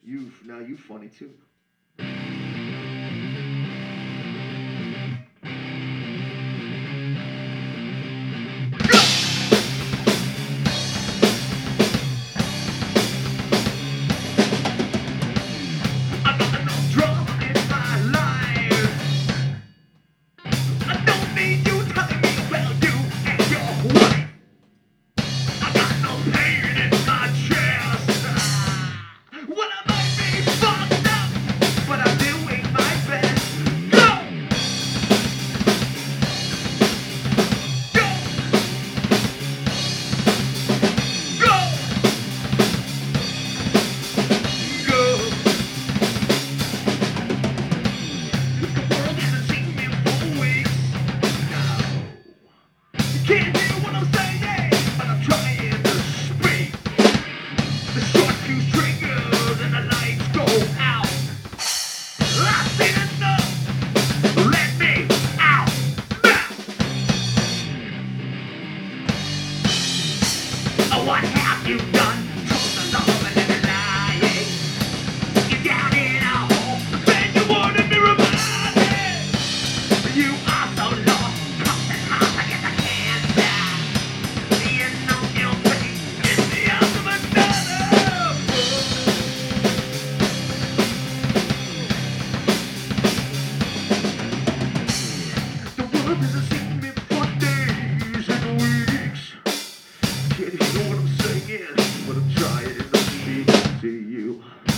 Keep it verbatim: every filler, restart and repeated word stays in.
You now you funny too. I got enough drama in my life. I don't need you telling me about you and your wife. I got no pain in my chest. Well, I might be fucked up, but I'm doing my best. Go! Go! Go! Go! The world hasn't seen me for weeks. No. You can't hear what I'm saying, but I'm trying to speak. The short fuse triggers and the lights go out. I've seen enough. Let me out now. Oh, what have you done? Told the love and then lying. You're down in a hole, then you wanted me reminded. You are so lost, lost and lost, I guess I can't die. You know your pain is the ultimate another. The world hasn't seen me for days and weeks. Can't hear what I'm saying, but I'm trying to speak to you.